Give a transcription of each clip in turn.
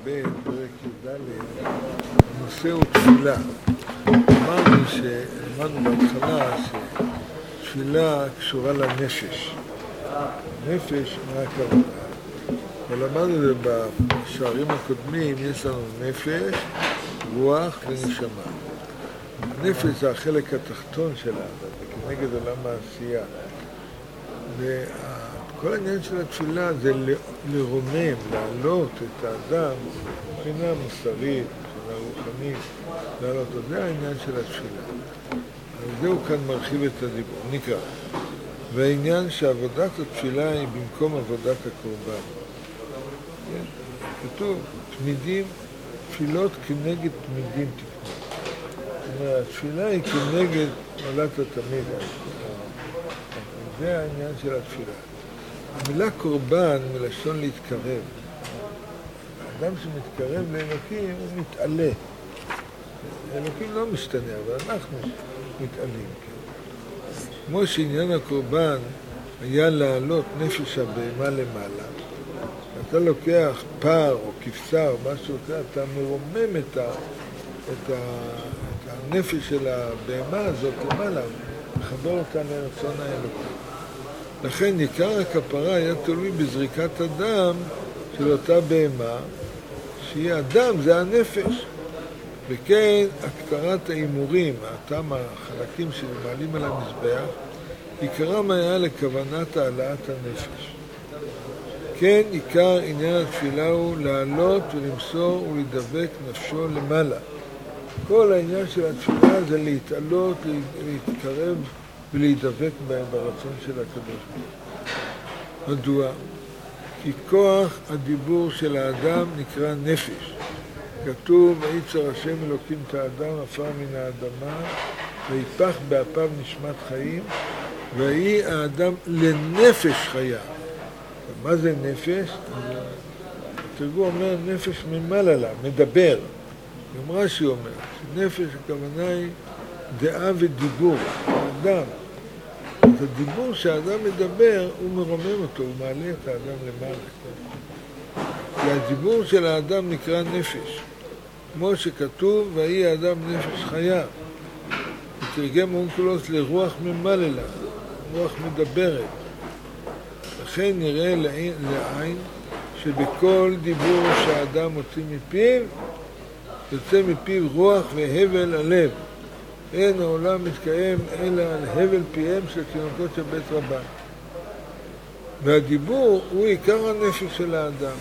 ב', פרק י"ד, הנושא הוא תפילה. אמרנו בהתחלה שתפילה קשורה לנפש. נפש, מה הכוונה? אבל אמרנו את זה בשערים הקודמים, יש לנו נפש, רוח ונשמה. הנפש זה החלק התחתון של האדם, זה כנגד עולם העשייה. וכל העניין של התפילה זה לרומם, להעלות את האדם מבחינה מוסרית, מבחינה רוחנית, להעלות. זה העניין של התפילה. אז זהו כאן מרחיב את הדיבור. נקרא. והעניין שעבודת התפילה היא במקום עבודת הקורבן. כן? כתוב, תמידים, תפילות כנגד תמידים תקנו. זאת אומרת, התפילה היא כנגד עולת התמיד. זה העניין של התפילה. המילה קורבן מלשון להתקרב. האדם שמתקרב לאלוקים הוא מתעלה. אלוקים לא משתנה, אבל אנחנו מתעלים. כמו שעניין הקורבן היה להעלות נפש הבהמה למעלה, אתה לוקח פר או כבשה או משהו כזה, אתה מרומם את הנפש של הבהמה הזאת למעלה, מחבר אותה לרצון האלוקי. לכן עיקר הכפרה היה תלוי בזריקת הדם של אותה בהמה, שהיא הדם, זה הנפש. וכן, הקטרת האימורים, אותם החלקים שמעלים על המזבח, עיקרם היה לכוונת העלאת הנפש. כן, עיקר עניין התפילה הוא לעלות ולמסור ולהידבק נפשו למעלה. כל העניין של התפילה זה להתעלות, להתקרב ולהידבק בהם ברצון של הקדוש ברוך הוא. מדוע? כי כוח הדיבור של האדם נקרא נפש. כתוב, ויצר השם אלוקים את האדם עפר מן האדמה, ויפח באפיו נשמת חיים, ויהי האדם לנפש חיה. מה זה נפש? התרגום אומר נפש ממעלה לה, מדבר. גם רש"י אומר, שנפש הכוונה היא דעה ודיבור, האדם. אז הדיבור שהאדם מדבר, הוא מרומם אותו, הוא מעלה את האדם למעלה. והדיבור של האדם נקרא נפש. כמו שכתוב, ויהי האדם נפש חיה. ותרגם אונקלוס לרוח ממלא לה, רוח מדברת. לכן נראה לעין שבכל דיבור שהאדם מוציא מפיו, יוצא מפיו רוח והבל הלב. אין העולם מתקיים אלא על הבל פיהם של תינוקות של בית רבן. והדיבור הוא עיקר הנפש של האדם.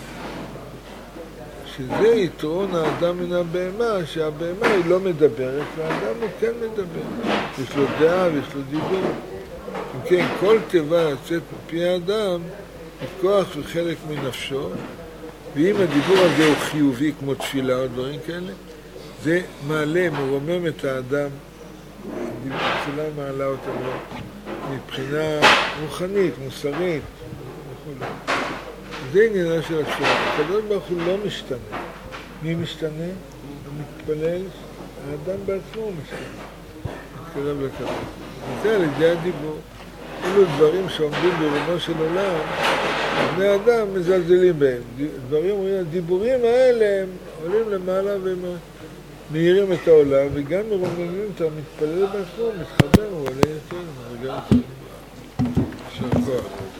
שזה יתרון האדם מן הבהמה, שהבהמה היא לא מדברת, והאדם הוא כן מדבר. יש לו דעה ויש לו דיבור. אם כן, כל טבע יוצאת מפי האדם, בכוח וחלק מנפשו, ואם הדיבור הזה הוא חיובי כמו תפילה או דברים כאלה, זה מעלה, מרומם את האדם, התפילה מעלה אותו מבחינה רוחנית, מוסרית וכו'. זה עניינה של התפילה. הקדוש ברוך הוא לא משתנה. מי משתנה? המתפלל, האדם בעצמו משתנה. מתקרב לקדוש. זה על ידי הדיבור. אלו דברים שעומדים ברומו של עולם, בני אדם מזלזלים בהם. הדיבורים האלה הם עולים למעלה והם מאירים את העולם, וגם מרוממים את המתפלל בעצמו, מתחבר, הוא עולה יותר, מרגע יותר. יישר כוח.